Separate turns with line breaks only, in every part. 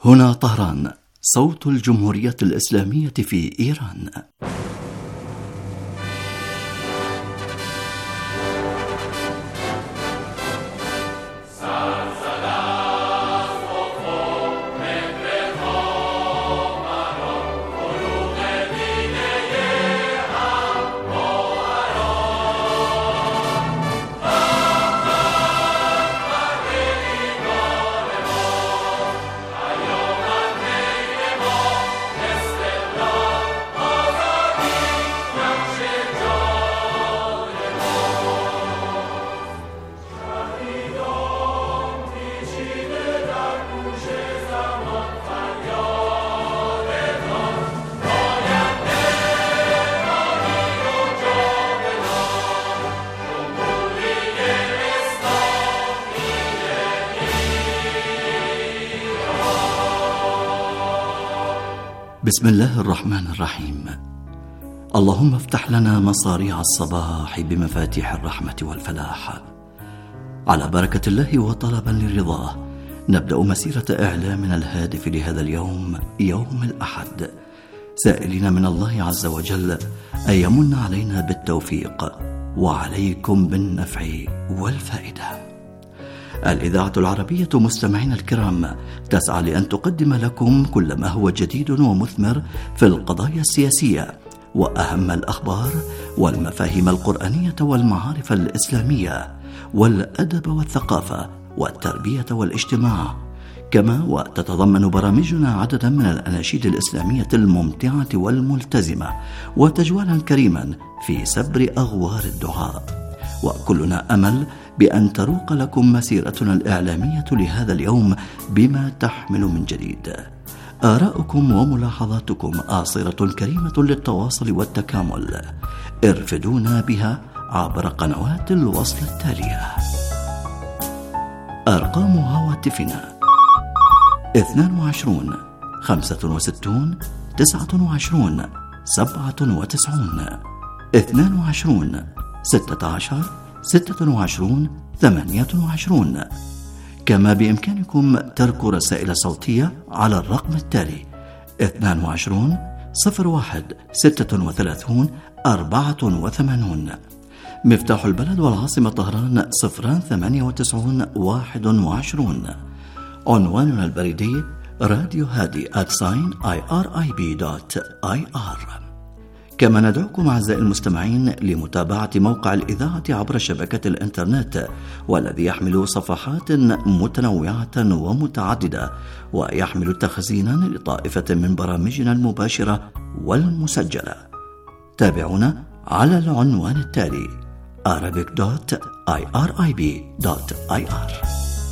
هنا طهران، صوت الجمهورية الإسلامية في إيران. بسم الله الرحمن الرحيم. اللهم افتح لنا مصاريع الصباح بمفاتيح الرحمة والفلاح. على بركة الله وطلبا لرضاه نبدأ مسيرة إعلامنا الهادف لهذا اليوم، يوم الأحد، سائلين من الله عز وجل أن يمن علينا بالتوفيق وعليكم بالنفع والفائدة. الإذاعة العربية مستمعين الكرام تسعى لأن تقدم لكم كل ما هو جديد ومثمر في القضايا السياسية وأهم الأخبار والمفاهيم القرآنية والمعارف الإسلامية والأدب والثقافة والتربية والاجتماع، كما وتتضمن برامجنا عددا من الأناشيد الإسلامية الممتعة والملتزمة وتجوالا كريما في سبر أغوار الدعاء. وكلنا أمل بأن تروق لكم مسيرتنا الإعلامية لهذا اليوم بما تحمل من جديد. آراؤكم وملاحظاتكم آصرة كريمة للتواصل والتكامل، ارفدونا بها عبر قنوات الوصل التالية. أرقام هواتفنا 22 65 29 97 22 16 26 28. كما بإمكانكم ترك رسائل صوتية على الرقم التالي 22 01 36 84. مفتاح البلد والعاصمة طهران 098 21. عنواننا البريدي راديو هادي @irib.ir. كما ندعوكم أعزائي المستمعين لمتابعة موقع الإذاعة عبر شبكة الإنترنت، والذي يحمل صفحات متنوعة ومتعددة ويحمل تخزينا لطائفة من برامجنا المباشرة والمسجلة. تابعونا على العنوان التالي arabic.irib.ir.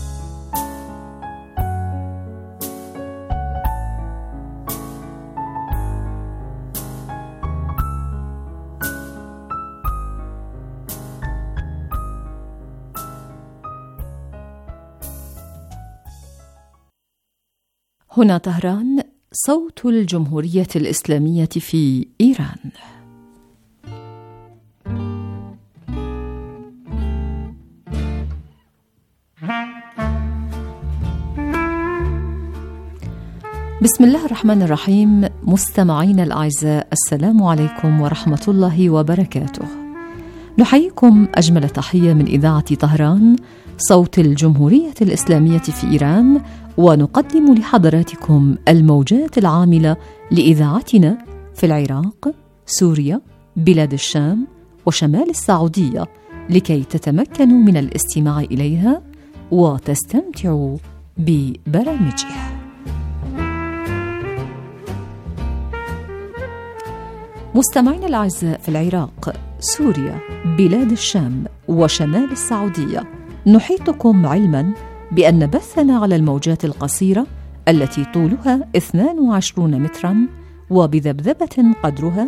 هنا طهران، صوت الجمهورية الإسلامية في إيران. بسم الله الرحمن الرحيم. مستمعينا الأعزاء، السلام عليكم ورحمة الله وبركاته. نحييكم أجمل تحية من إذاعة طهران، صوت الجمهورية الإسلامية في إيران، ونقدم لحضراتكم الموجات العاملة لإذاعتنا في العراق، سوريا، بلاد الشام وشمال السعودية، لكي تتمكنوا من الاستماع إليها وتستمتعوا ببرامجها. مستمعينا الأعزاء، في العراق، سوريا، بلاد الشام وشمال السعودية، نحيطكم علما بأن بثنا على الموجات القصيرة التي طولها 22 مترا وبذبذبة قدرها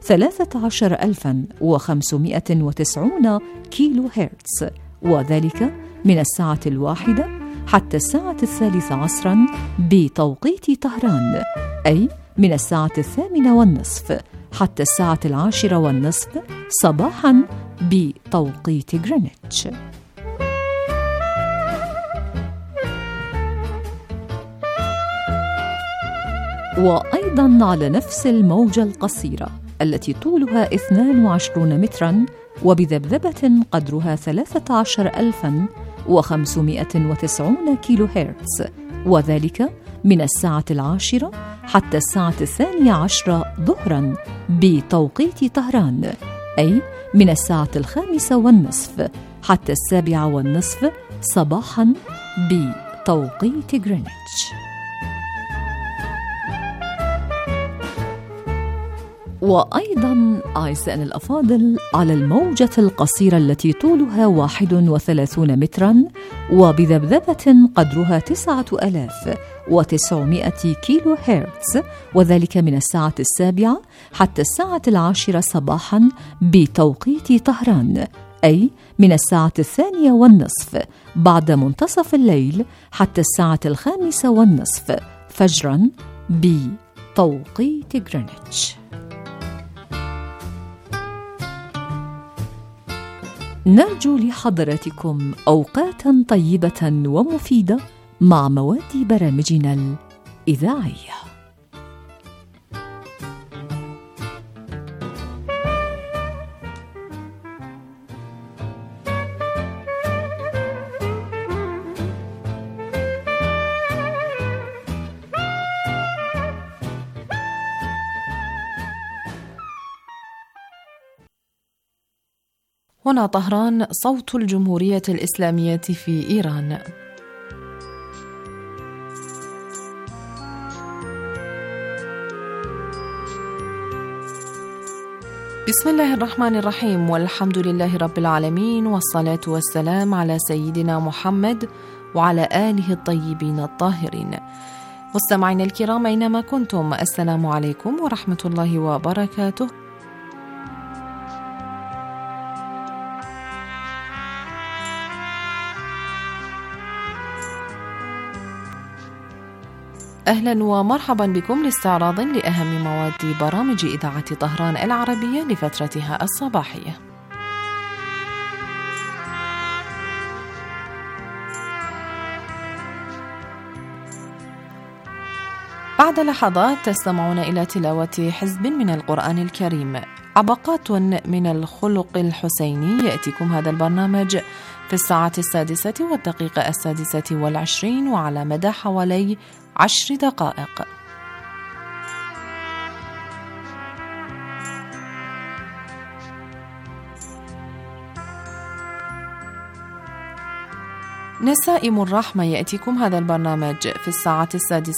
13590 كيلو هرتز، وذلك من الساعة 1 حتى الساعة 3 عصرا بتوقيت طهران، أي من الساعة 8:30 حتى الساعة 10:30 صباحا بتوقيت غرينتش. وأيضا على نفس الموجة القصيرة التي طولها 22 مترا وبذبذبة قدرها 13590 كيلو هرتز، وذلك من الساعة 10 حتى الساعة 12 ظهرا بتوقيت طهران، أي من الساعة 5:30 حتى 7:30 صباحا بتوقيت غرينتش. وأيضا أعزائنا الأفاضل على الموجة القصيرة التي طولها 31 مترا وبذبذبة قدرها 9900 كيلو هرتز، وذلك من الساعة 7 حتى الساعة 10 صباحا بتوقيت طهران، أي من الساعة 2:30 بعد منتصف الليل حتى الساعة 5:30 فجرا بتوقيت غرينتش. نرجو لحضراتكم أوقاتا طيبة ومفيدة مع مواد برامجنا الإذاعية.
هنا طهران، صوت الجمهورية الإسلامية في إيران. بسم الله الرحمن الرحيم، والحمد لله رب العالمين، والصلاة والسلام على سيدنا محمد وعلى آله الطيبين الطاهرين. مستمعينا الكرام أينما كنتم، السلام عليكم ورحمة الله وبركاته. أهلا ومرحبا بكم لاستعراض لأهم مواد برامج إذاعة طهران العربية لفترتها الصباحية. بعد لحظات تستمعون إلى تلاوة حزب من القرآن الكريم. عبقات من الخلق الحسيني يأتيكم هذا البرنامج في الساعة 6:26 وعلى مدى حوالي 10 دقائق. نسائم الرحمة يأتيكم هذا البرنامج في الساعة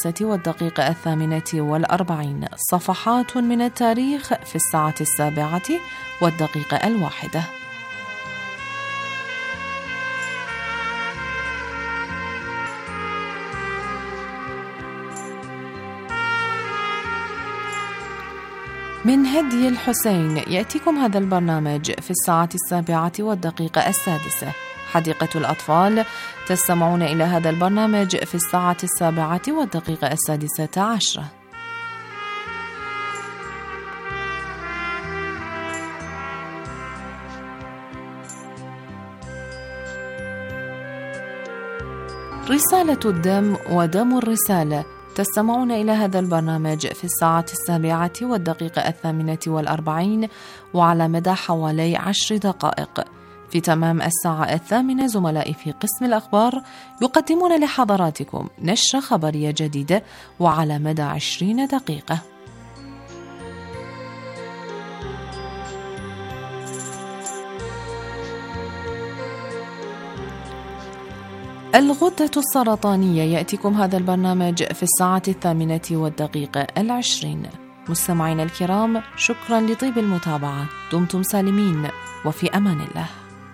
6:48. صفحات من التاريخ في الساعة 7:01. من هدي الحسين يأتيكم هذا البرنامج في الساعة 7:06. حديقة الأطفال تستمعون إلى هذا البرنامج في الساعة 7:16. رسالة الدم ودم الرسالة تستمعون إلى هذا البرنامج في الساعة 7:48 وعلى مدى حوالي 10 دقائق. في تمام الساعة 8 زملائي في قسم الأخبار يقدمون لحضراتكم نشرة خبرية جديدة وعلى مدى 20 دقيقة. الغدة السرطانية يأتيكم هذا البرنامج في الساعة 8:20. مستمعينا الكرام، شكرا لطيب المتابعة، دمتم سالمين وفي أمان الله.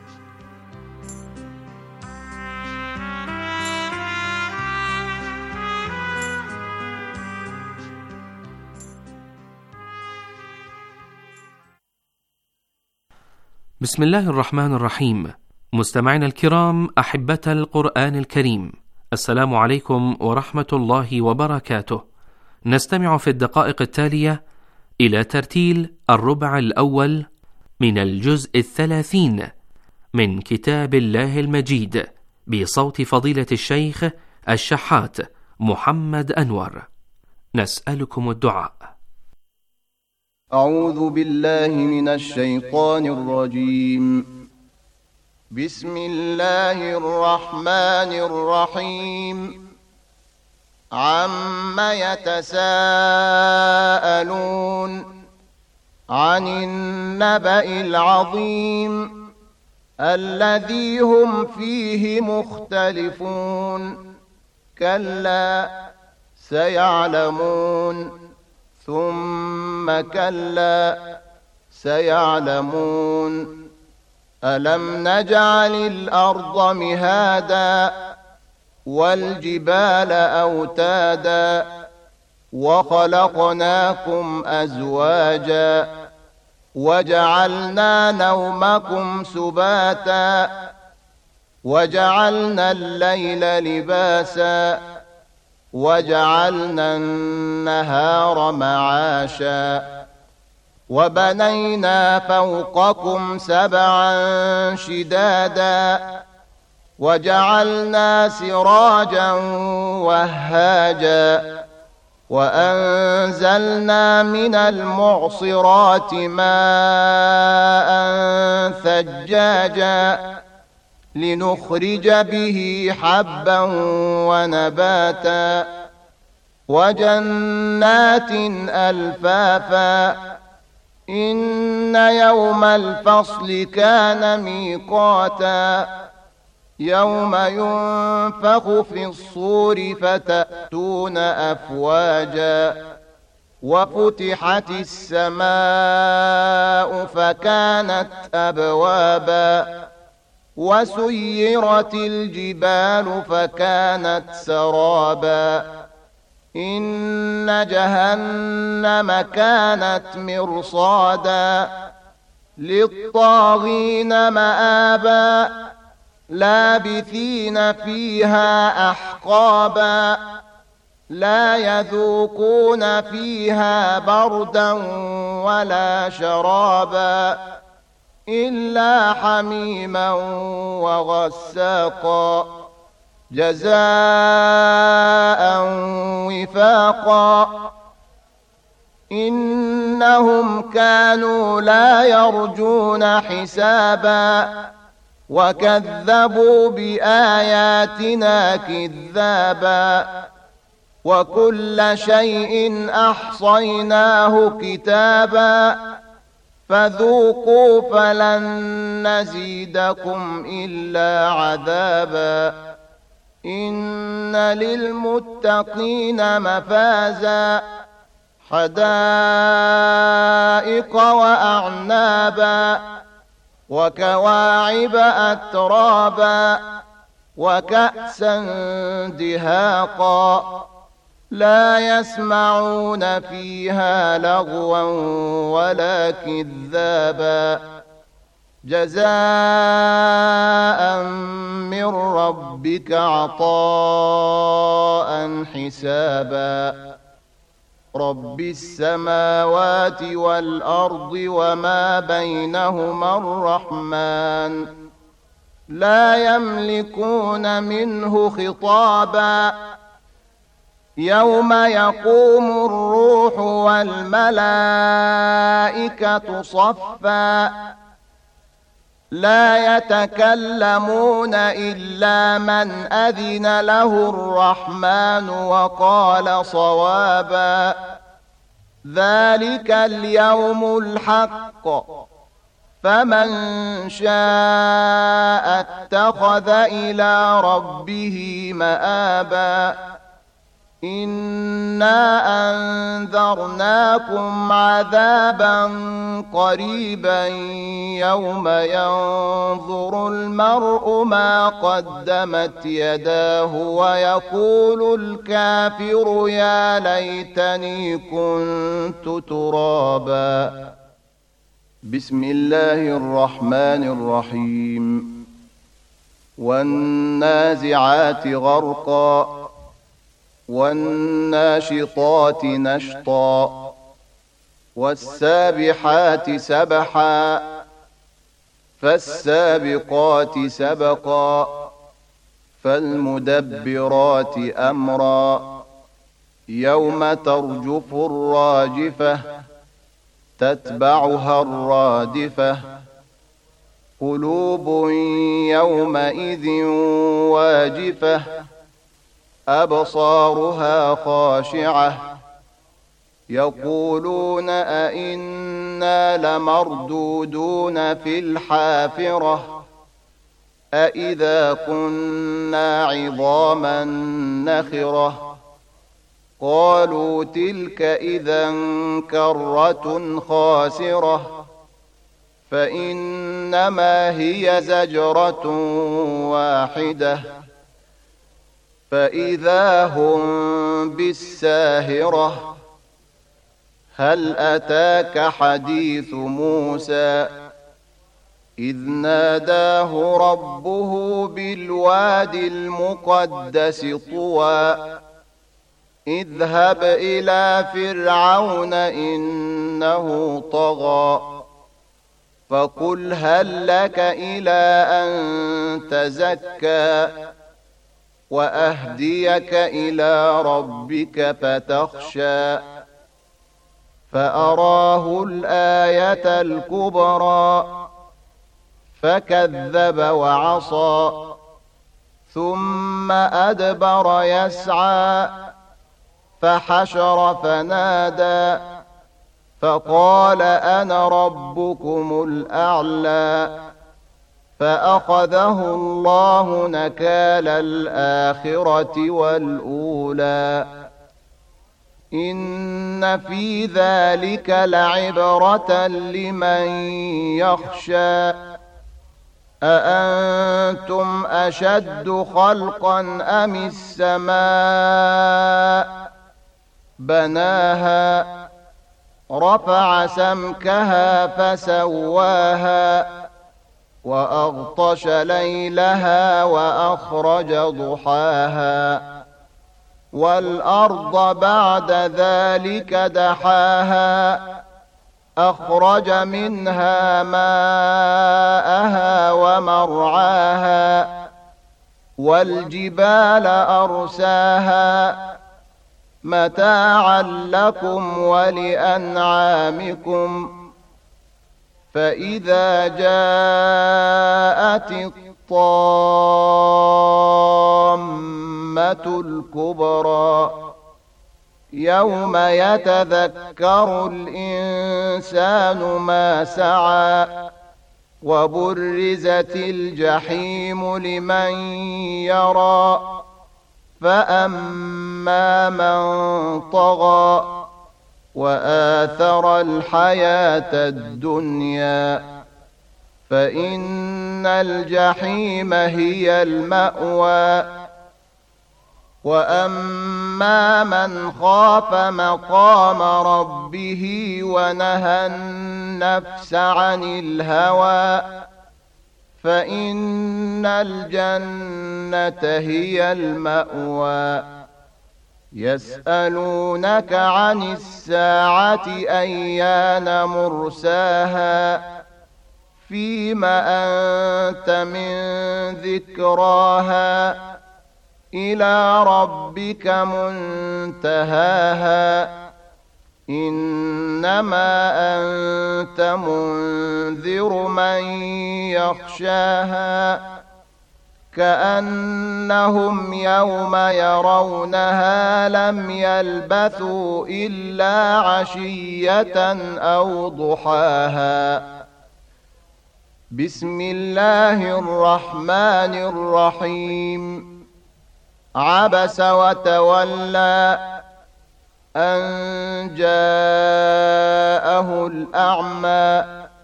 بسم الله الرحمن الرحيم. مستمعينا الكرام، أحبة القرآن الكريم، السلام عليكم ورحمة الله وبركاته. نستمع في الدقائق التالية إلى ترتيل الربع الأول من الجزء 30 من كتاب الله المجيد بصوت فضيلة الشيخ الشحات محمد أنور. نسألكم الدعاء.
أعوذ بالله من الشيطان الرجيم. بسم الله الرحمن الرحيم. عم يتساءلون عن النبأ العظيم الذي هم فيه مختلفون كلا سيعلمون ثم كلا سيعلمون ألم نجعل الأرض مهادا والجبال أوتادا وخلقناكم أزواجا وجعلنا نومكم سباتا وجعلنا الليل لباسا وجعلنا النهار معاشا وبنينا فوقكم سبعا شدادا وجعلنا سراجا وهاجا وأنزلنا من المعصرات ماء ثجاجا لنخرج به حبا ونباتا وجنات ألفافا إن يوم الفصل كان ميقاتا يوم ينفخ في الصور فتأتون أفواجا وفتحت السماء فكانت أبوابا وسيرت الجبال فكانت سرابا إن جهنم كانت مرصادا للطاغين مآبا لابثين فيها أحقابا لا يذوقون فيها بردا ولا شرابا إلا حميما وغساقا جزاء وفاقا إنهم كانوا لا يرجون حسابا وكذبوا بآياتنا كذابا وكل شيء أحصيناه كتابا فذوقوا فلن نزيدكم إلا عذابا إن للمتقين مفازا حدائق وأعنابا وكواعب أترابا وكأسا دهاقا لا يسمعون فيها لغوا ولا كذابا جزاء من ربك عطاء حسابا رب السماوات والأرض وما بينهما الرحمن لا يملكون منه خطابا يوم يقوم الروح والملائكة صفا لا يتكلمون إلا من أذن له الرحمن وقال صوابا ذلك اليوم الحق فمن شاء اتخذ إلى ربه مآبا إنا أنذرناكم عذابا قريبا يوم ينظر المرء ما قدمت يداه ويقول الكافر يا ليتني كنت ترابا بسم الله الرحمن الرحيم والنازعات غرقا والناشطات نشطا والسابحات سبحا فالسابقات سبقا فالمدبرات أمرا يوم ترجف الراجفة تتبعها الرادفة قلوب يومئذ واجفة أبصارها خاشعة يقولون أئنا لمردودون في الحافرة أئذا كنا عظاما نخرة قالوا تلك إذا كرة خاسرة فإنما هي زجرة واحدة فإذا هم بالساهرة هل أتاك حديث موسى إذ ناداه ربه بالوادي المقدس طوى اذهب إلى فرعون إنه طغى فقل هل لك إلى أن تزكى وأهديك إلى ربك فتخشى فأراه الآية الكبرى فكذب وعصى ثم أدبر يسعى فحشر فنادى فقال أنا ربكم الأعلى فأخذه الله نكال الآخرة والأولى إن في ذلك لعبرة لمن يخشى أأنتم أشد خلقا أم السماء بناها رفع سمكها فسواها وأغطش ليلها وأخرج ضحاها والأرض بعد ذلك دحاها أخرج منها ماءها ومرعاها والجبال أرساها متاعا لكم ولأنعامكم فإذا جاءت الطامة الكبرى يوم يتذكر الإنسان ما سعى وبرزت الجحيم لمن يرى فأما من طغى وآثر الحياة الدنيا فإن الجحيم هي المأوى وأما من خاف مقام ربه ونهى النفس عن الهوى فإن الجنة هي المأوى يسألونك عن الساعة أيان مرساها فيم أنت من ذكراها إلى ربك منتهاها إنما أنت منذر من يخشاها كأنهم يوم يرونها لم يلبثوا إلا عشية أو ضحاها بسم الله الرحمن الرحيم عبس وتولى أن جاءه الأعمى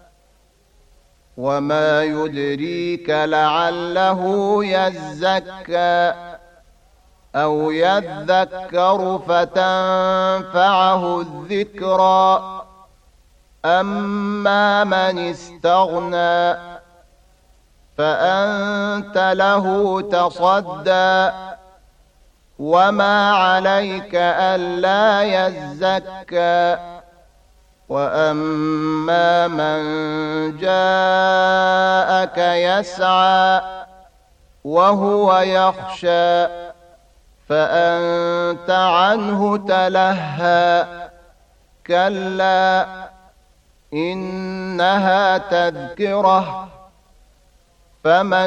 وما يدريك لعله يزكى أو يذكر فتنفعه الذكرى أما من استغنى فأنت له تصدى وما عليك ألا يزكى وأما من جاءك يسعى وهو يخشى فأنت عنه تلهى كلا إنها تذكرة فمن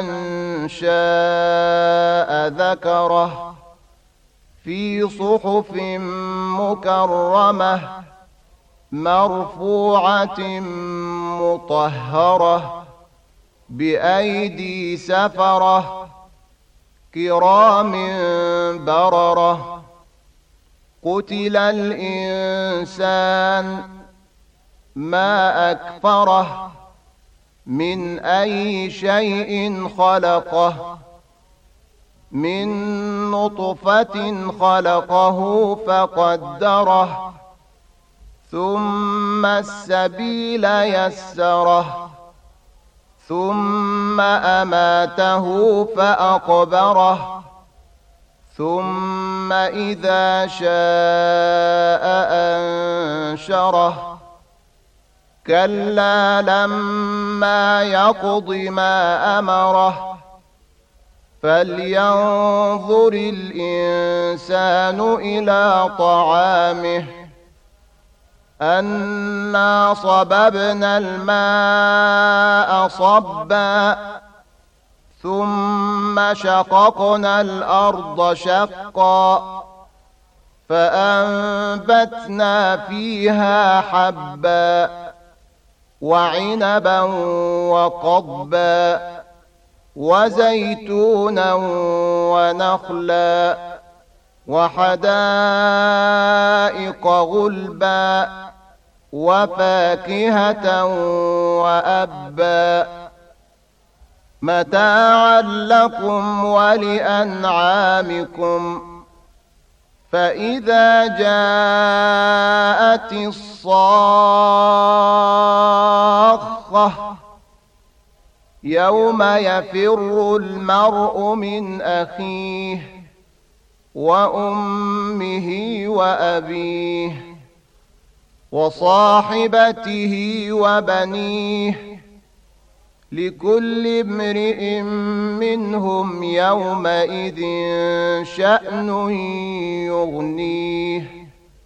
شاء ذكره في صحف مكرمة مرفوعة مطهرة بأيدي سفرة كرام بررة قتل الإنسان ما أكفره من أي شيء خلقه من نطفة خلقه فقدره ثم السبيل يسره ثم أماته فأقبره ثم إذا شاء أنشره كلا لما يقض ما أمره فلينظر الإنسان إلى طعامه أنا صببنا الماء صبا ثم شققنا الأرض شقا فأنبتنا فيها حبا وعنبا وقضبا وزيتونا ونخلا وحدائق غلبا وفاكهة وأبا متاعا لكم ولأنعامكم فإذا جاءت الصاخة يوم يفر المرء من أخيه وأمه وأبيه وصاحبته وبنيه لكل امرئ منهم يومئذ شأن يغنيه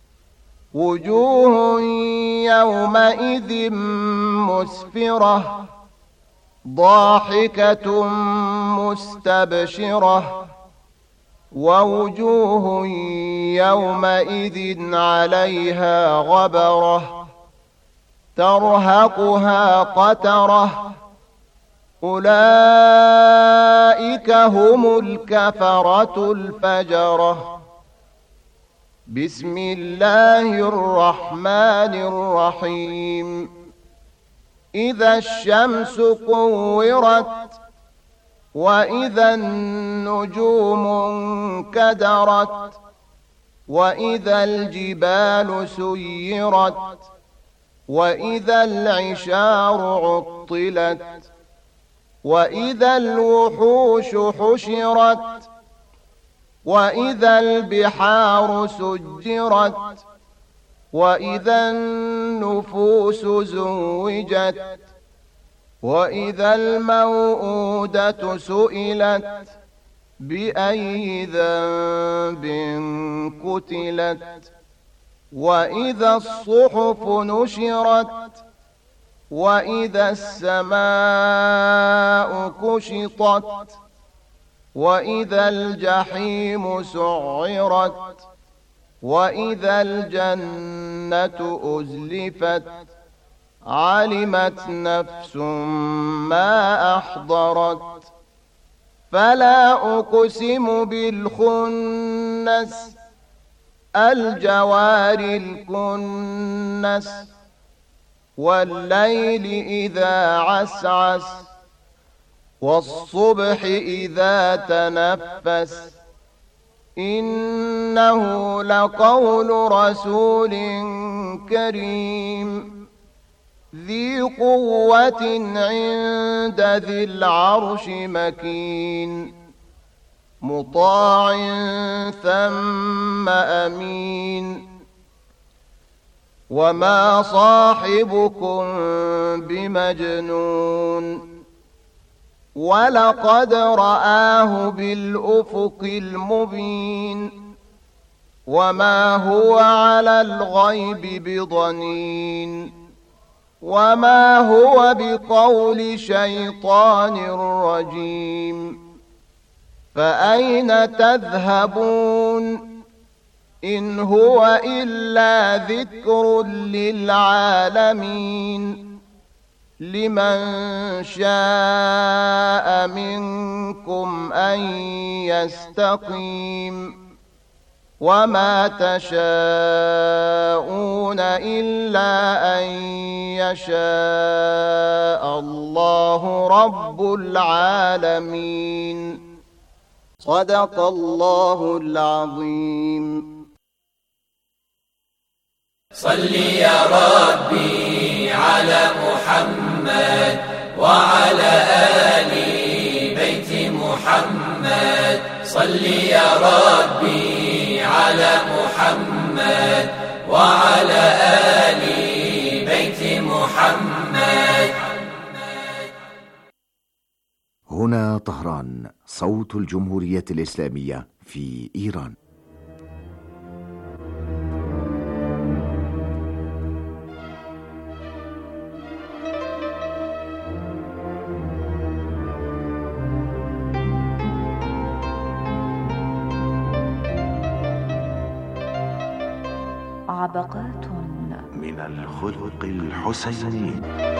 وجوه يومئذ مسفرة ضاحكة مستبشرة ووجوه يومئذ عليها غبرة ترهقها قترة أولئك هم الكفرة الفجرة بسم الله الرحمن الرحيم إذا الشمس كورت وإذا النجوم انكدرت وإذا الجبال سيرت وإذا العشار عطلت وإذا الوحوش حشرت وإذا البحار سجرت وإذا النفوس زوجت وإذا الموءودة سئلت بأي ذنب قتلت وإذا الصحف نشرت وإذا السماء كشطت وإذا الجحيم سعرت وإذا الجنة أزلفت علمت نفس ما أحضرت فلا أقسم بالخنس الجوار الكنس والليل إذا عسعس والصبح إذا تنفس إنه لقول رسول كريم ذي قوة عند ذي العرش مكين مطاع ثم أمين وما صاحبكم بمجنون ولقد رآه بالأفق المبين وما هو على الغيب بضنين وما هو بقول شيطان رجيم فأين تذهبون إن هو إلا ذكر للعالمين لمن شاء منكم أن يستقيم وما تشاءون إلا أن يشاء الله رب العالمين. صدق الله العظيم.
صل يا ربي على محمد وعلى آل بيت محمد. صل يا ربي على محمد وعلى آل بيت محمد.
هنا طهران، صوت الجمهورية الإسلامية في إيران.
عبقات
من الخلق الحسيني.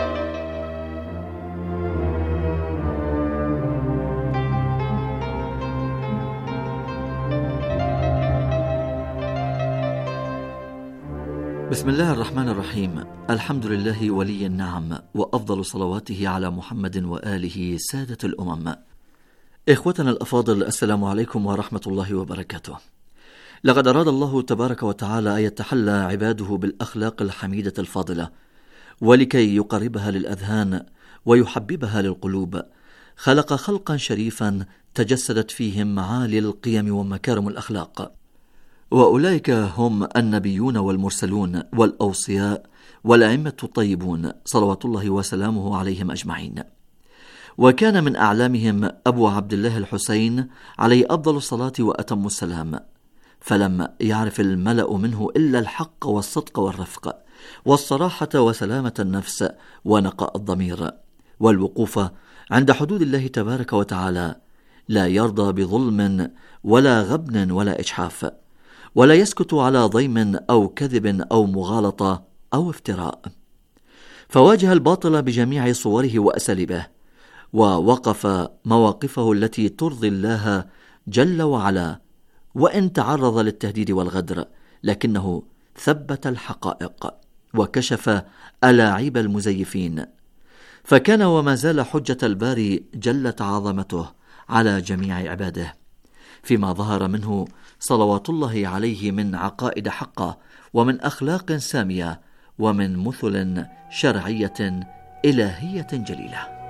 بسم الله الرحمن الرحيم. الحمد لله ولي النعم، وأفضل صلواته على محمد وآله سادة الأمم. إخوتنا الأفاضل، السلام عليكم ورحمة الله وبركاته. لقد أراد الله تبارك وتعالى أن يتحلى عباده بالأخلاق الحميدة الفاضلة، ولكي يقربها للأذهان ويحببها للقلوب خلق خلقا شريفا تجسدت فيهم معالي القيم ومكارم الأخلاق، وأولئك هم النبيون والمرسلون والأوصياء والأئمة الطيبون صلوات الله وسلامه عليهم أجمعين. وكان من أعلامهم أبو عبد الله الحسين عليه أفضل الصلاة وأتم السلام، فلم يعرف الملأ منه إلا الحق والصدق والرفق والصراحة وسلامة النفس ونقاء الضمير والوقوف عند حدود الله تبارك وتعالى، لا يرضى بظلم ولا غبن ولا إجحاف، ولا يسكت على ضيم أو كذب أو مغالطة أو افتراء، فواجه الباطل بجميع صوره وأساليبه، ووقف مواقفه التي ترضي الله جل وعلا، وإن تعرض للتهديد والغدر لكنه ثبت الحقائق وكشف ألاعيب المزيفين، فكان وما زال حجة الباري جلت عظمته على جميع عباده فيما ظهر منه صلوات الله عليه من عقائد حقة ومن أخلاق سامية ومن مثل شرعية إلهية جليلة.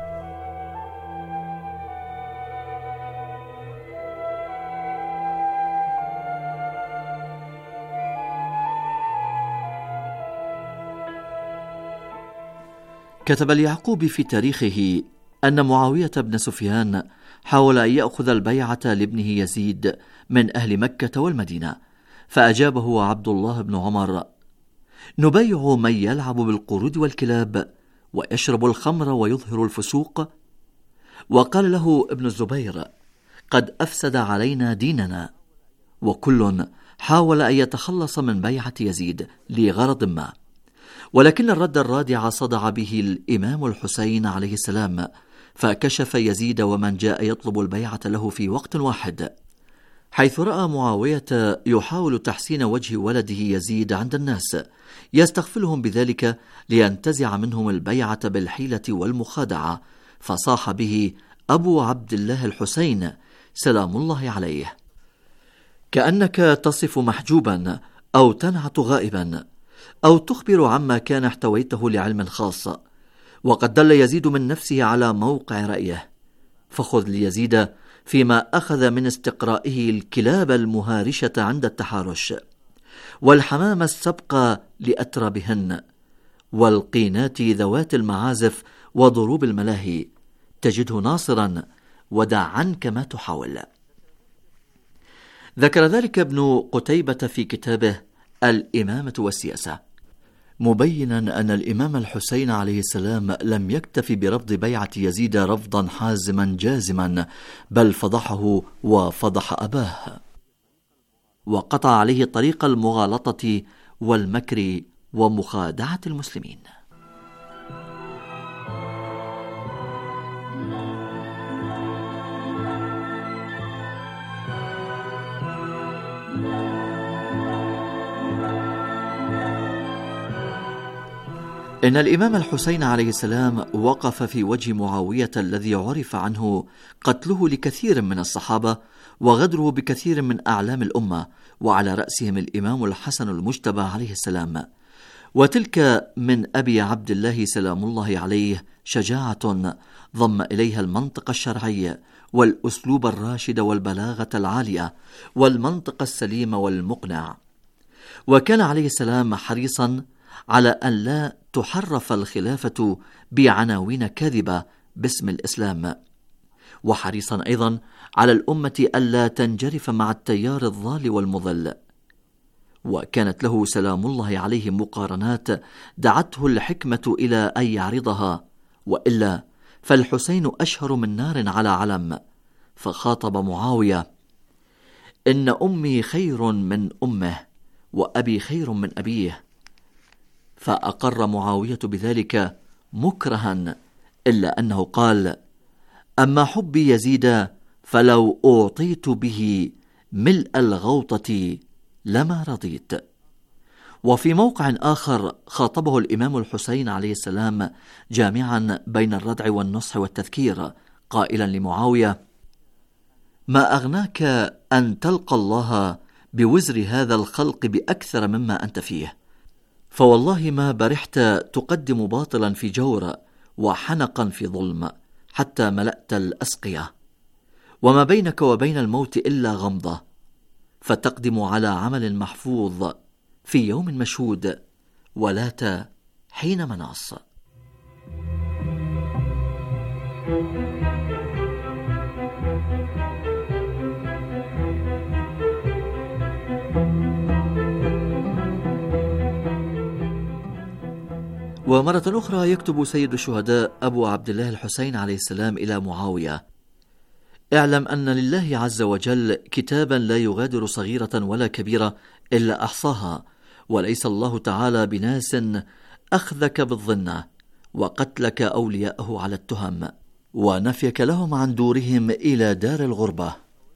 كتب اليعقوبي في تاريخه أن معاوية بن سفيان حاول أن يأخذ البيعة لابنه يزيد من أهل مكة والمدينة، فأجابه عبد الله بن عمر: نبيع من يلعب بالقرود والكلاب ويشرب الخمر ويظهر الفسوق؟ وقال له ابن الزبير: قد أفسد علينا ديننا. وكل حاول أن يتخلص من بيعة يزيد لغرض ما، ولكن الرد الرادع صدع به الإمام الحسين عليه السلام، فكشف يزيد ومن جاء يطلب البيعة له في وقت واحد، حيث رأى معاوية يحاول تحسين وجه ولده يزيد عند الناس، يستغفلهم بذلك لينتزع منهم البيعة بالحيلة والمخادعة، فصاح به أبو عبد الله الحسين سلام الله عليه: كأنك تصف محجوبا أو تنعت غائبا أو تخبر عما كان احتويته لعلم خاص، وقد دل يزيد من نفسه على موقع رأيه، فخذ ليزيد فيما أخذ من استقرائه الكلاب المهارشة عند التحارش، والحمام السبق لأترابهن، والقينات ذوات المعازف وضروب الملاهي، تجده ناصرا ودع عنك ما تحاول. ذكر ذلك ابن قتيبة في كتابه الإمامة والسياسة، مبينا أن الإمام الحسين عليه السلام لم يكتف برفض بيعة يزيد رفضا حازما جازما، بل فضحه وفضح أباه، وقطع عليه طريق المغالطة والمكر ومخادعة المسلمين. إن الإمام الحسين عليه السلام وقف في وجه معاوية الذي عرف عنه قتله لكثير من الصحابة وغدره بكثير من أعلام الأمة، وعلى رأسهم الإمام الحسن المجتبى عليه السلام، وتلك من أبي عبد الله سلام الله عليه شجاعة ضم إليها المنطق الشرعي والأسلوب الراشد والبلاغة العالية والمنطق السليم والمقنع، وكان عليه السلام حريصا على أن لا تحرف الخلافة بعناوين كاذبة باسم الإسلام، وحريصا أيضا على الأمة ألا تنجرف مع التيار الضال والمضل. وكانت له سلام الله عليه مقارنات دعته الحكمة إلى أن يعرضها، وإلا فالحسين أشهر من نار على علم. فخاطب معاوية: إن أمي خير من أمه وأبي خير من أبيه. فأقر معاوية بذلك مكرها، إلا أنه قال: أما حبي يزيد فلو أعطيت به ملء الغوطة لما رضيت. وفي موقع آخر خاطبه الإمام الحسين عليه السلام جامعا بين الردع والنصح والتذكير، قائلا لمعاوية: ما أغناك أن تلقى الله بوزر هذا الخلق بأكثر مما أنت فيه، فوالله ما برحت تقدم باطلا في جور وحنقا في ظلم حتى ملأت الأسقية، وما بينك وبين الموت إلا غمضة، فتقدم على عمل محفوظ في يوم مشهود ولات حين مناص. ومرة أخرى يكتب سيد الشهداء أبو عبد الله الحسين عليه السلام إلى معاوية: اعلم أن لله عز وجل كتابا لا يغادر صغيرة ولا كبيرة إلا أحصاها، وليس الله تعالى بناس أخذك بالظنة وقتلك أولياءه على التهم ونفيك لهم عن دورهم إلى دار الغربة.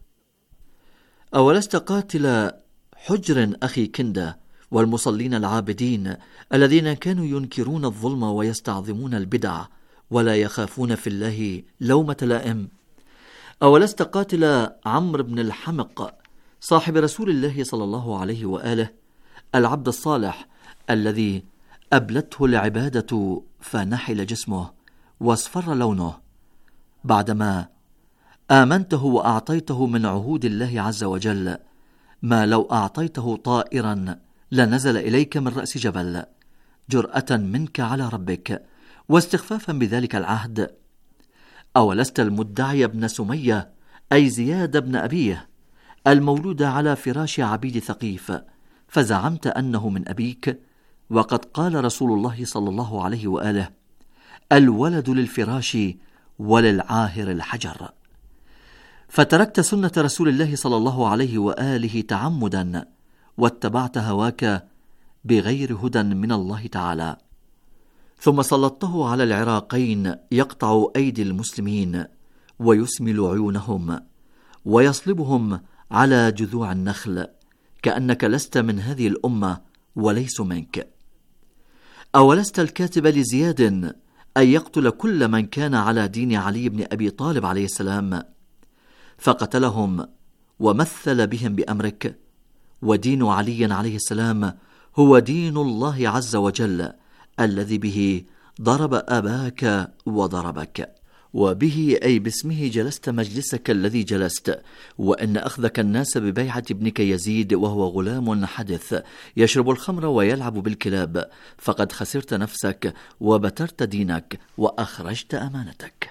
أولست قاتل حجر أخي كندة والمصلين العابدين الذين كانوا ينكرون الظلم ويستعظمون البدع ولا يخافون في الله لومة لائم؟ أولست قاتل عمرو بن الحمق صاحب رسول الله صلى الله عليه وآله، العبد الصالح الذي أبلته العبادة فنحل جسمه واصفر لونه، بعدما آمنته وأعطيته من عهود الله عز وجل ما لو أعطيته طائرا لنزل إليك من رأس جبل، جرأة منك على ربك واستخفافا بذلك العهد؟ أولست المدعي ابن سمية أي زياد بن أبيه المولود على فراش عبيد ثقيف، فزعمت أنه من أبيك، وقد قال رسول الله صلى الله عليه وآله: الولد للفراش وللعاهر الحجر. فتركت سنة رسول الله صلى الله عليه وآله تعمدا واتبعت هواك بغير هدى من الله تعالى، ثم سلطته على العراقين يقطع أيدي المسلمين ويسمل عيونهم ويصلبهم على جذوع النخل، كأنك لست من هذه الأمة وليس منك. أولست الكاتب لزياد أن يقتل كل من كان على دين علي بن أبي طالب عليه السلام، فقتلهم ومثل بهم بأمرك، ودين علي عليه السلام هو دين الله عز وجل الذي به ضرب أباك وضربك. وبه أي باسمه جلست مجلسك الذي جلست، وإن أخذك الناس ببيعة ابنك يزيد وهو غلام حدث يشرب الخمر ويلعب بالكلاب، فقد خسرت نفسك وبترت دينك وأخرجت أمانتك.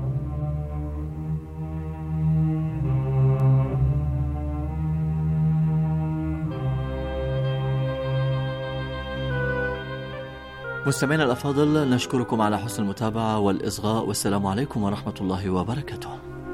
مستمعينا الأفاضل، نشكركم على حسن المتابعة والإصغاء، والسلام عليكم ورحمة الله وبركاته.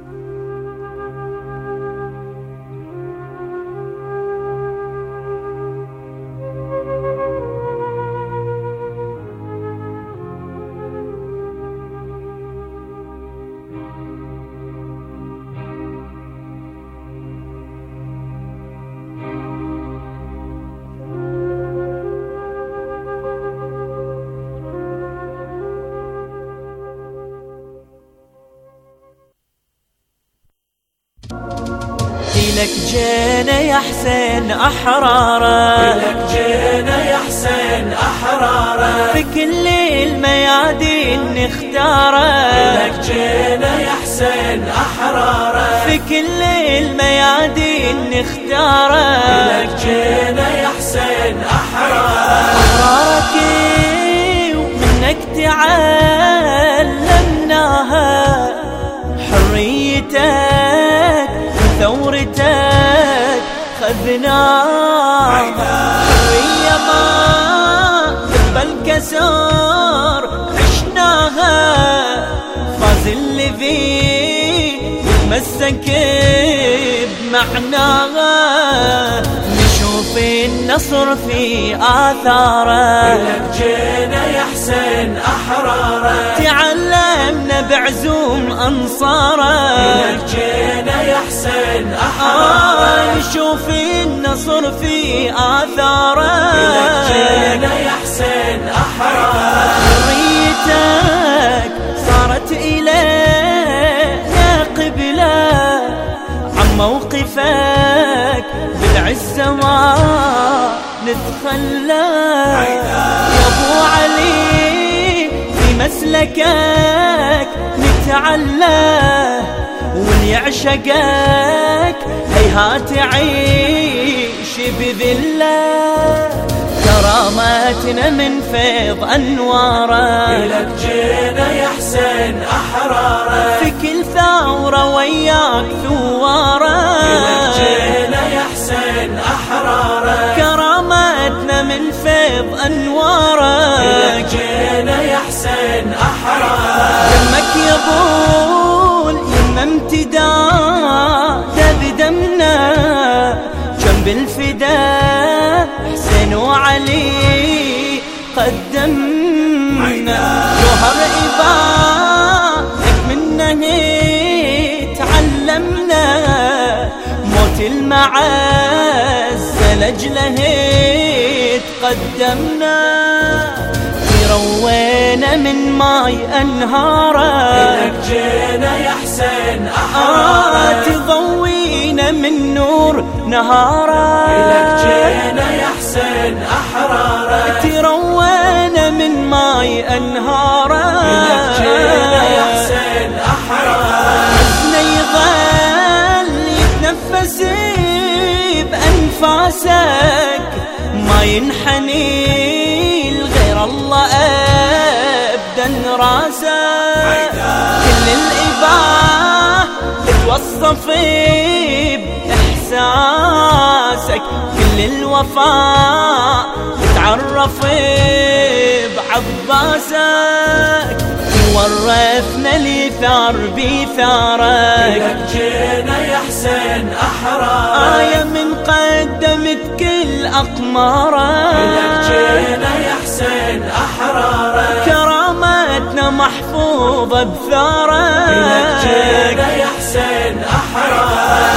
لك جينا يا حسين أحرارا،
لك جينا يا حسين أحرارا،
في كل الميادين نختارا،
لك جينا يا حسين أحرارا،
في كل الميادين نختارا،
لك جينا يا حسين أحرارا،
أحرارك ومنك تعلمناها، حريتك ثورتك خذناها، حرية ما تقبل كسر عشناها، فاز اللي فيه يتمسك بمعناها، نشوف النصر في آثاره،
لك جينا يا حسين أحرارا،
تعلمنا بعزوم أنصاره،
لك جينا يا حسين أحرارا،
نشوف النصر في آثاره،
لك جينا يا حسين أحرارا،
حريتك صارت إلينا قبلة، عن موقفك بالعزة ما نتخلى، يا أبو علي في مسلكك نتعلى، واللي يعشقك هيهات يعيش بذلة، كرامتنا من فيض أنواره،
لك جينا يا حسين أحرارا،
في كل ثورة وياك ثواره،
لك جينا يا حسين أحرارا،
كرامتنا من فيض أنواره،
لك جينا يا حسين أحرارا،
دمك يبول يما امتداد بدمنا، جنب الفداء حسين وعلي قدمنا، جوهر إباك منه تعلمنا، موت المعز لأجله تقدمنا، روينا من ماي أنهاره،
لك جينا يا حسين أحرارا،
تضوينا من نور نهاره،
لك جينا يا حسين أحرارا،
تروينا من ماي أنهاره،
لك جينا يا حسين أحرارا،
حزنه يظل يتنفس بأنفاسك، ما ينحني غير الله أبدا راسك، كل الإباء تتوصف بإحساسك، كل الوفاء تتعرف بعباسك، ورثنا الإثار بثارك،
لك جينا يا حسين أحرارا،
آية من قدمت كل أقمارك،
لك جينا يا حسين أحرارا،
كرامتنا محفوظة بثارك،
لك جينا يا حسين أحرارا.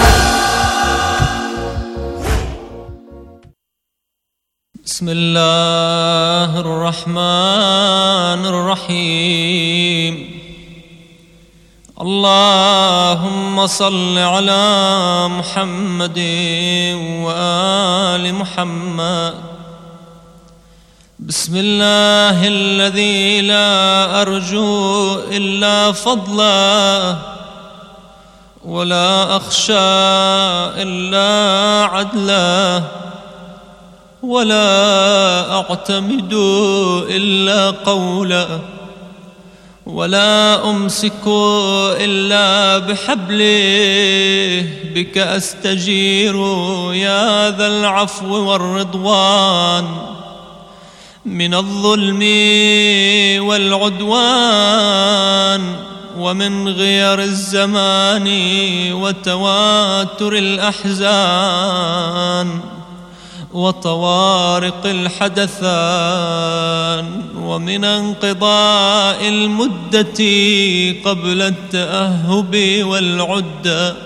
بسم الله الرحمن الرحيم، اللهم صل على محمد وآل محمد، بسم الله الذي لا أرجو إلا فضله ولا أخشى إلا عدله ولا أعتمد إلا قوله ولا أمسك إلا بحبله بك أستجير يا ذا العفو والرضوان من الظلم والعدوان ومن غير الزمان وتواتر الأحزان وطوارق الحدثان ومن انقضاء المدة قبل التأهب والعدة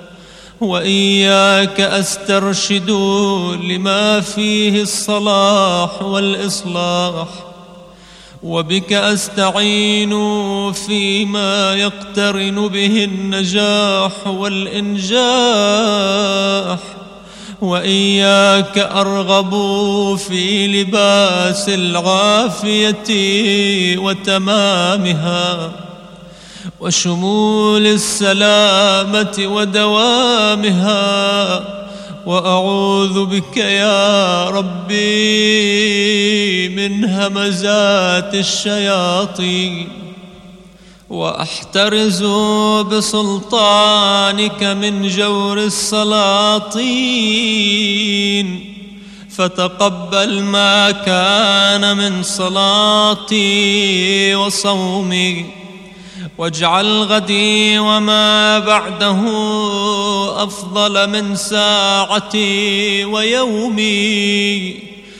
وإياك أسترشد لما فيه الصلاح والإصلاح وبك أستعين فيما يقترن به النجاح والإنجاح وإياك أرغب في لباس العافية وتمامها وشمول السلامة ودوامها وأعوذ بك يا ربي من همزات الشياطين وأحترز بسلطانك من جور السلاطين فتقبل ما كان من صلاتي وصومي واجعل غدي وما بعده أفضل من ساعتي ويومي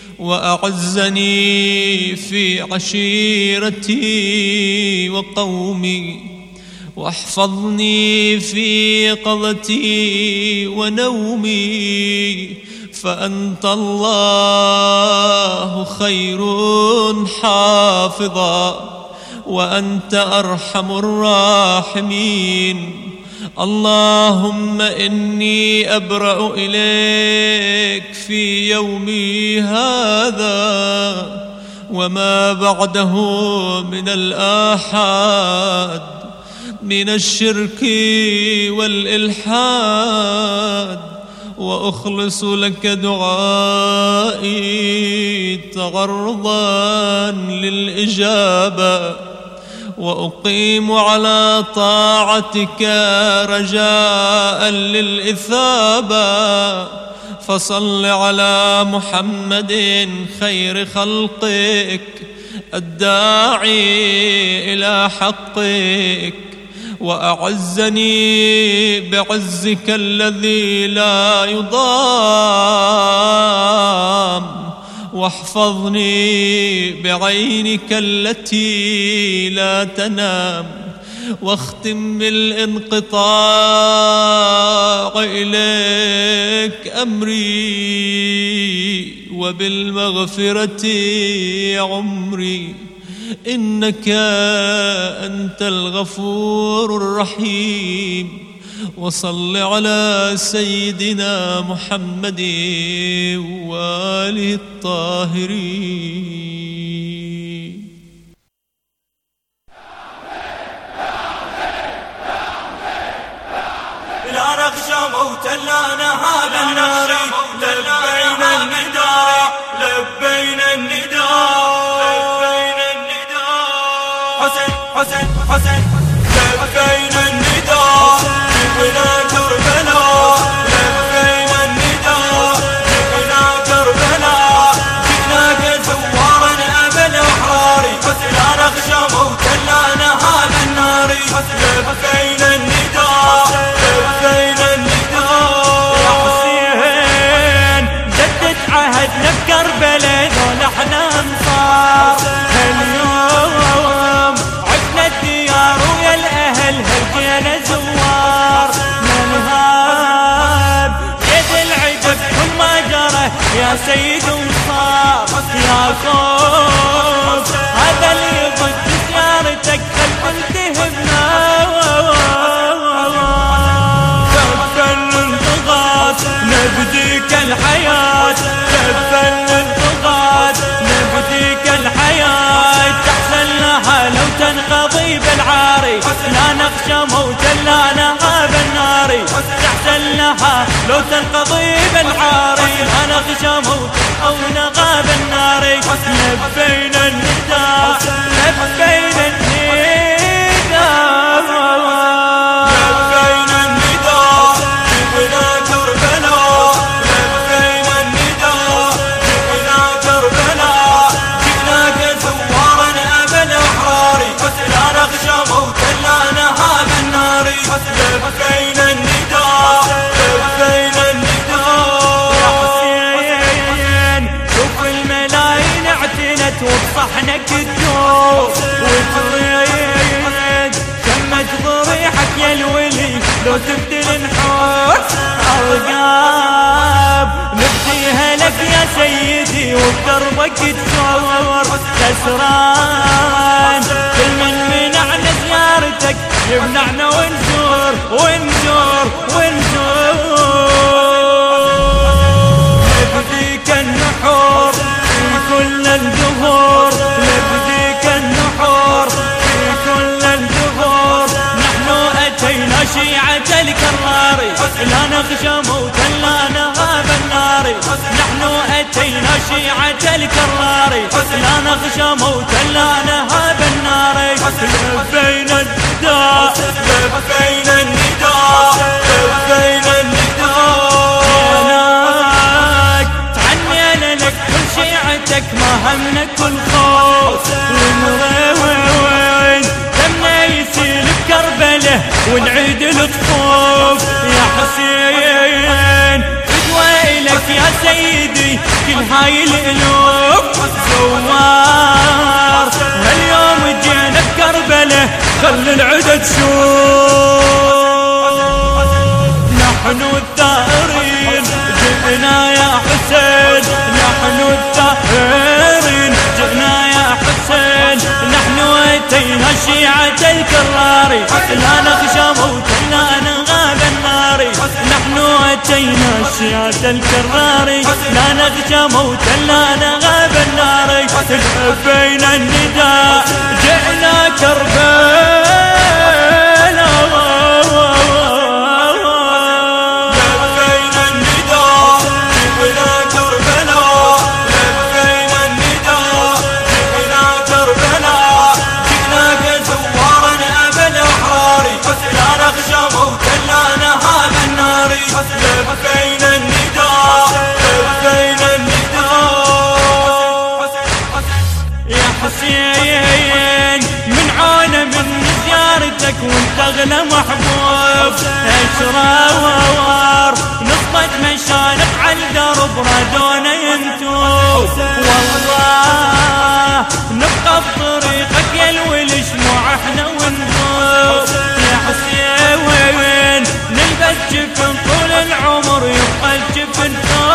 وأعزني في عشيرتي وقومي واحفظني في يقظتي ونومي فأنت الله خير حافظا وأنت أرحم الراحمين اللهم إني أبرأ إليك في يومي هذا وما بعده من الآحاد من الشرك والإلحاد وأخلص لك دعائي تغرضا للإجابة وأقيم على طاعتك رجاء للإثابة فصل على محمد خير خلقك الداعي إلى حقك وأعزني بعزك الذي لا يضام واحفظني بعينك التي لا تنام واختم بالانقطاع إليك أمري وبالمغفرة عمري إنك أنت الغفور الرحيم وصل على سيدنا محمد وآله الطاهرين.
لا نخشى موتا لا نهاب النار لبينا النداء لبينا النداء حسين حسين حسين لبينا النداء جئنا كربلاء لبينا النداء جئنا كربلاء جئناك ثوارا أبا الأحرار لا نخشى موتا لا نهاب النار لبينا النداء لبينا النداء يا حسين جدد عهدنا بكربلاء ذول احنا انصار اليوم عدنا الديار ويا الاهل هلقينا زوار ننهاب يد العجب كل ما جرى يا سيد وصار يا خوف هذا اللي ضد زيارتك خلف انتهبنا نبديك الحياة كفل الضغاث نبديك لو تنقضي بالعاري أنا غشا موت أو نغاب الناري لبينا النداء لبينا النداء لبينا النداء جبنا كربلاء لبينا النداء جبنا كربلاء جئناك زوارا أبا الأحرار لا نخشى موتا لا نهاب النار لبينا النداء لبينا النداء يا حسين شوف الملايين اعتنت وبصحنك الدور وتريد شمت ضريحك يا الولي لو تبدل نحوس أرقاب نبديها لك يا سيدي وبدربك تزور كسران كل من منعنا زيارتك يمنعنا ونزور ونزور نبديك النحور في كل الدهور نبديك النحور في كل الدهور نحن أتينا شيعة الكرار لا نخشى موتا لا نهاب النار نحن أتينا شيعة الكرار لا نخشى موتا لا نهاب النار لبينا النداء لبينا النداء لبينا النداء يا تعنينا لك كل شيعتك ما همنا كل خوف ونروين دمنا يسيل بكربله ونعيد الطفوف يا حسين فدوى إلك يا سيدي كل هاي الألوف زوار هاليوم جينا بكربله خلي العدد شوف نحن الثائرين جئنا يا حسين نحن الثائرين جئنا يا حسين نحن أتينا شيعة الكرار لا نخشى موتا لا نغاب النار نحن أتينا شيعة الكرار لا نخشى موتا لا نغاب النار لبينا النداء جئنا كربلاء لبينا النداء لبينا النداء يا حسين من عانى من زيارتك وانت اغلى محبوب اشرار نصبت مشانق على الدرب رادونا ينتوب والله نبقى بطريقك يا الولش مو احنا ونذوب يا حسين نلبس جفن طول العمر يبقى الجفن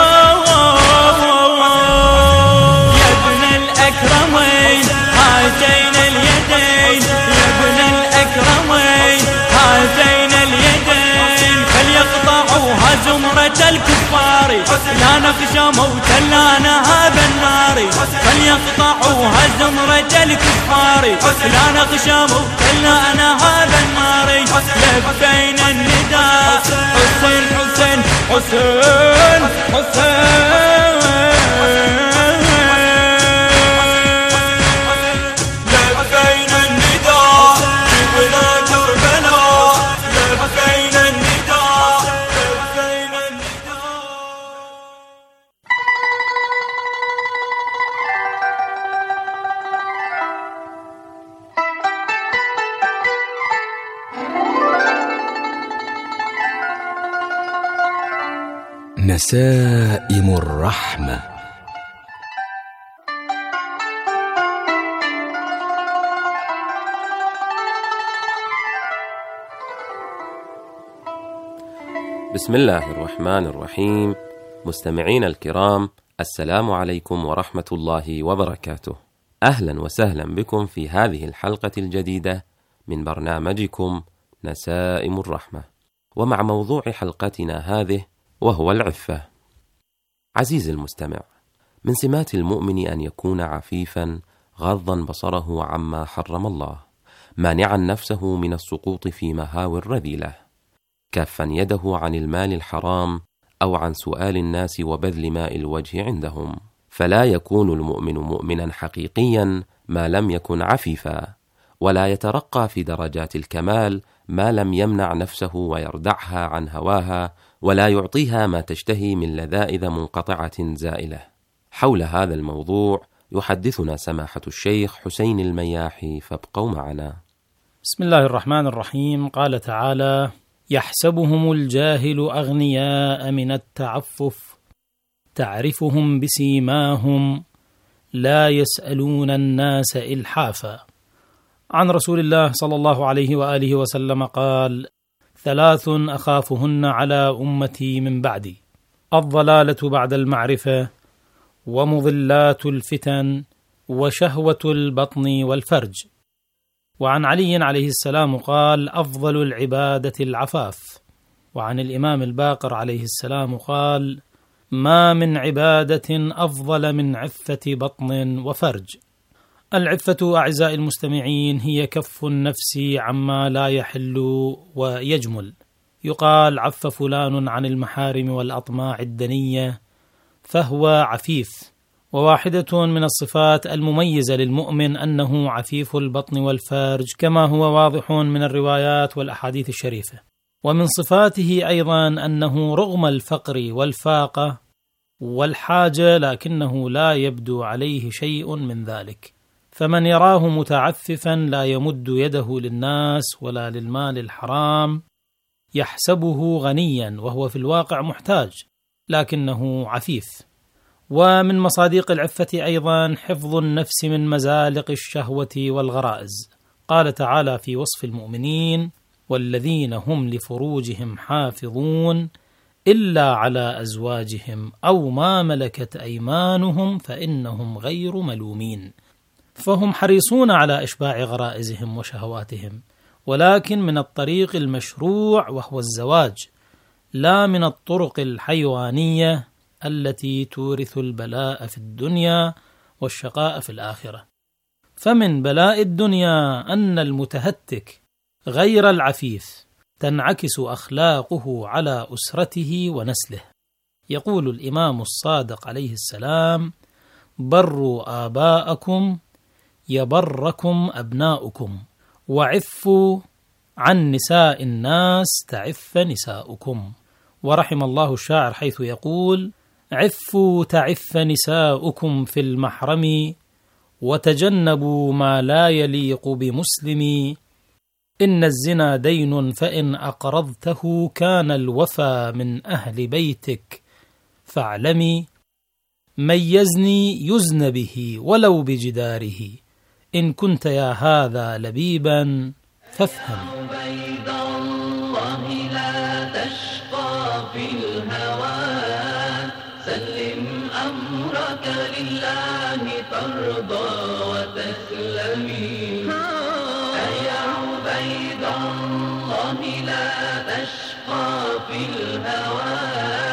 يا ابن الأكرمين هاتين اليدين يا ابن الأكرمين هاتين اليدين فليقطعوها زمرة الكفار لا نخشى موتا لا نهاب النار فليقطعوها زمرة الكفار لا نخشى موتا لا نهاب النار لبينا النداء حسين حسين حسين حسين لبينا النداء جبنا كربلاء لبينا النداء لبينا النداء
نسائم الرحمة.
بسم الله الرحمن الرحيم. مستمعين الكرام، السلام عليكم ورحمة الله وبركاته. أهلا وسهلا بكم في هذه الحلقة الجديدة من برنامجكم نسائم الرحمة، ومع موضوع حلقتنا هذه وهو العفة. عزيزي المستمع، من سمات المؤمن أن يكون عفيفا غضا بصره عما حرم الله، مانعا نفسه من السقوط في مهاوي الرذيلة، كافا يده عن المال الحرام أو عن سؤال الناس وبذل ماء الوجه عندهم. فلا يكون المؤمن مؤمنا حقيقيا ما لم يكن عفيفا، ولا يترقى في درجات الكمال ما لم يمنع نفسه ويردعها عن هواها، ولا يعطيها ما تشتهي من لذائذ منقطعة زائلة. حول هذا الموضوع يحدثنا سماحة الشيخ حسين المياحي، فابقوا معنا.
بسم الله الرحمن الرحيم. قال تعالى: يحسبهم الجاهل أغنياء من التعفف تعرفهم بسيماهم لا يسألون الناس إلحافا. عن رسول الله صلى الله عليه وآله وسلم قال: 3 أخافهن على أمتي من بعدي: الضلالة بعد المعرفة، ومضلات الفتن، وشهوة البطن والفرج. وعن علي عليه السلام قال: أفضل العبادة العفاف. وعن الإمام الباقر عليه السلام قال: ما من عبادة أفضل من عفة بطن وفرج. العفة أعزائي المستمعين هي كف النفس عما لا يحل ويجمل. يقال: عف فلان عن المحارم والأطماع الدنية فهو عفيف. وواحدة من الصفات المميزة للمؤمن أنه عفيف البطن والفرج، كما هو واضح من الروايات والأحاديث الشريفة. ومن صفاته أيضا أنه رغم الفقر والفاقة والحاجة لكنه لا يبدو عليه شيء من ذلك. فمن يراه متعففا لا يمد يده للناس ولا للمال الحرام يحسبه غنيا وهو في الواقع محتاج، لكنه عفيف. ومن مصادق العفة أيضا حفظ النفس من مزالق الشهوة والغرائز. قال تعالى في وصف المؤمنين: والذين هم لفروجهم حافظون إلا على أزواجهم أو ما ملكت أيمانهم فإنهم غير ملومين. فهم حريصون على إشباع غرائزهم وشهواتهم، ولكن من الطريق المشروع وهو الزواج، لا من الطرق الحيوانية التي تورث البلاء في الدنيا والشقاء في الآخرة. فمن بلاء الدنيا أن المتهتك غير العفيف تنعكس أخلاقه على أسرته ونسله. يقول الإمام الصادق عليه السلام: بروا آباءكم يبركم أبناؤكم، وعفوا عن نساء الناس تعف نساؤكم. ورحم الله الشاعر حيث يقول: عفوا تعف نساؤكم في المحرم، وتجنبوا ما لا يليق بمسلم. إن الزنا دين فإن أقرضته كان الوفى من أهل بيتك، فاعلمي من يزني يزن به ولو بجداره، إن كنت يا هذا لبيبا فافهم.
عبيد الله لا تشقى في الهوى، سلم أمرك لله ترضى وتسلمي. يا عبيد الله لا تشقى في الهوى،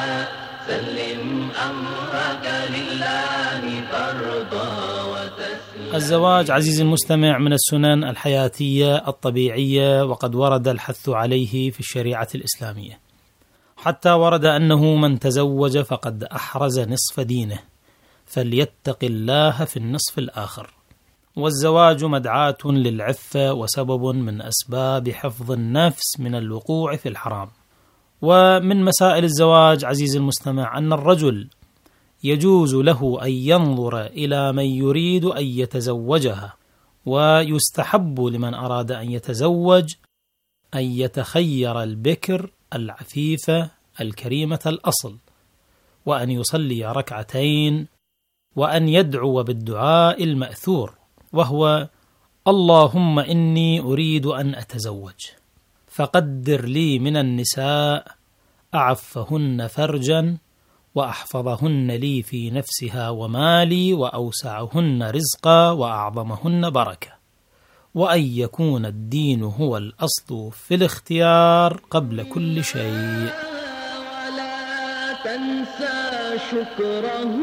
سلم أمرك لله ترضى وتسلمي.
الزواج عزيزي المستمع من السنن الحياتية الطبيعية، وقد ورد الحث عليه في الشريعة الإسلامية، حتى ورد أنه من تزوج فقد أحرز نصف دينه، فليتق الله في النصف الآخر. والزواج مدعاة للعفة وسبب من أسباب حفظ النفس من الوقوع في الحرام. ومن مسائل الزواج عزيزي المستمع أن الرجل يجوز له أن ينظر إلى من يريد أن يتزوجها، ويستحب لمن أراد أن يتزوج أن يتخير البكر العفيفة الكريمة الأصل، وأن يصلي ركعتين، وأن يدعو بالدعاء المأثور، وهو: اللهم إني أريد أن أتزوج، فقدر لي من النساء أعفهن فرجا، وأحفظهن لي في نفسها ومالي، وأوسعهن رزقا، وأعظمهن بركة، وأن يكون الدين هو الأصل في الاختيار قبل كل شيء.
ولا تنسى شكره،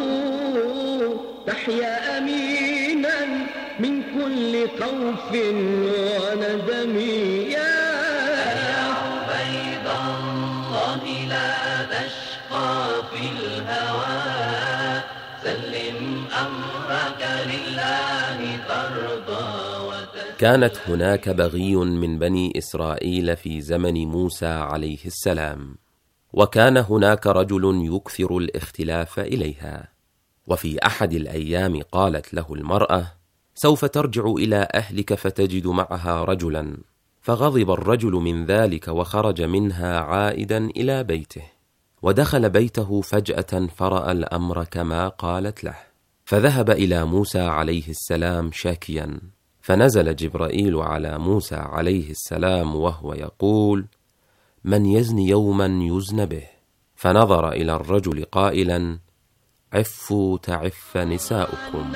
تحيا أمينا من كل خوف وندم. يا عبيد الله لا تشقى
تشقى في الهوى سلم أمرك لله ترضى.
كانت هناك بغي من بني إسرائيل في زمن موسى عليه السلام، وكان هناك رجل يكثر الاختلاف إليها. وفي أحد الأيام قالت له المرأة: سوف ترجع إلى أهلك فتجد معها رجلا. فغضب الرجل من ذلك وخرج منها عائدا إلى بيته، ودخل بيته فجأة فرأى الأمر كما قالت له، فذهب إلى موسى عليه السلام شاكيا، فنزل جبرائيل على موسى عليه السلام وهو يقول: من يزني يوما يزن به. فنظر إلى الرجل قائلا: عفوا تعف نساؤكم.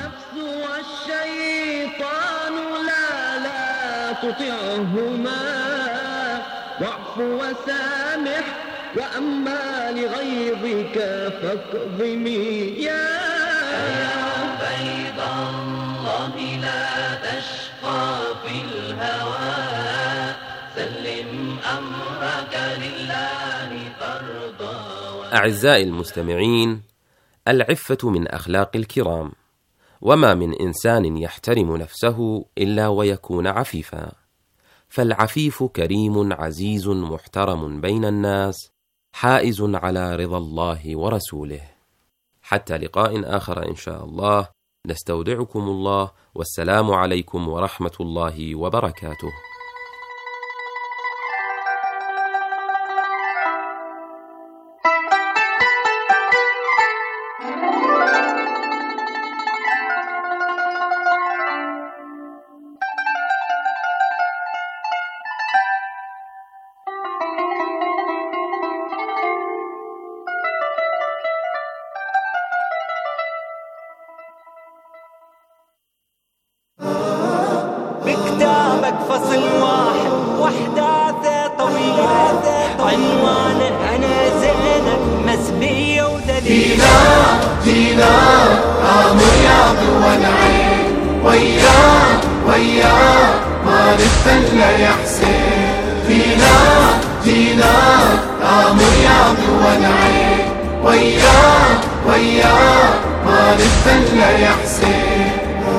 تطعهما واعف وسامح وأما لغيظك فاكظمي. يا بيض الله لا تشقى في الهوى سلم أمرك لله ترضى.
أعزائي المستمعين، العفة من أخلاق الكرام، وما من إنسان يحترم نفسه إلا ويكون عفيفا، فالعفيف كريم عزيز محترم بين الناس، حائز على رضا الله ورسوله. حتى لقاء آخر إن شاء الله، نستودعكم الله، والسلام عليكم ورحمة الله وبركاته.
فصل واحد واحداثه طويلة عنوانه أنا زينب مسبية ودليلة.
فينا آمر يا ضوى العين وياك ما نتخلى يا حسين. فينا آمر يا ضوى العين وياك ما نتخلى يا حسين.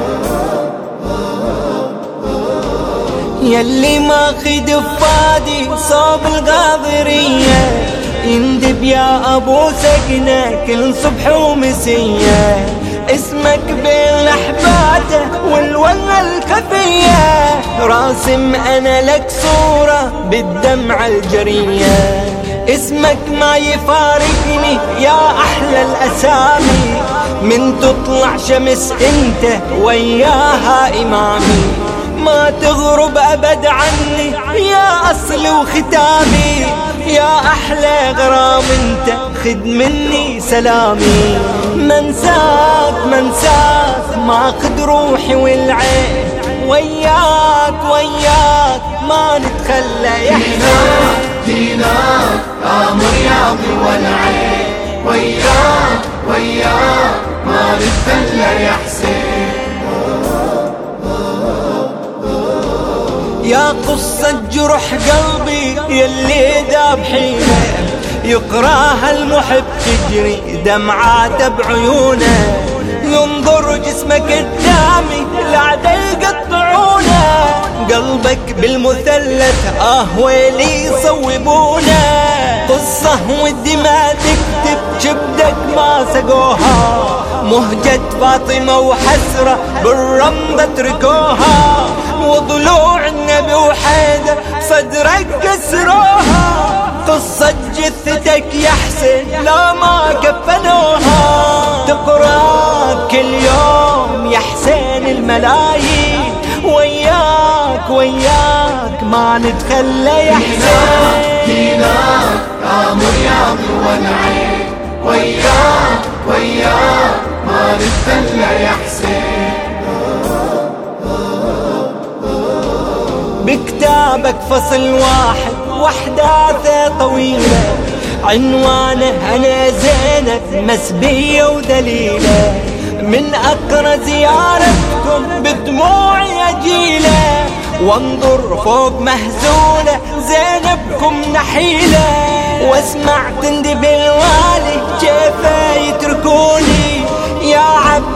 يلي ماخد فادي صوب الغاضرية يندب يا أبو سكنة كل صبح ومسية. اسمك بين لحباته والولة الكفية راسم أنا لك صورة بالدمعة الجرية. اسمك ما يفارقني يا أحلى الأسامي من تطلع شمس انت وياها إمامي. ما تغرب أبد عني يا أصل وختامي يا أحلى غرام انت خد مني سلامي. منساك ما أخذ روحي والعين وياك ما نتخلى يا حسين.
فينا آمر يا ضوى العين وياك ما نتخلى يا حسين.
يا قصة جرح قلبي يلي ذابحينه يقراها المحب تجري دمعاته بعيونه. ينظر جسمك قدامي العدا يقطعونه قلبك بالمثلث ويلي يصوبونه. قصة ودي ما تكتب جبدك ما سقوها مهجة فاطمة وحسرة بالرمضة تركوها. وضلوع النبي وحيدر صدرك كسروها. قصة جثتك يا حسين لا ما كفنوها. تقراك كل يوم يا حسين الملايين وياك ما نتخلى يا حسين.
فينا آمر يا ضوى العين وياك ما نتخلى يا حسين.
بكتابك فصل واحد واحداثه طويلة عنوانه أنا زينب مسبية ودليلة. من أقرأ زيارتكم بدموعي أجيلة وانظر فوق مهزولة زينبكم نحيلة. واسمع تندب الوالي كيف يتركوني يا عبد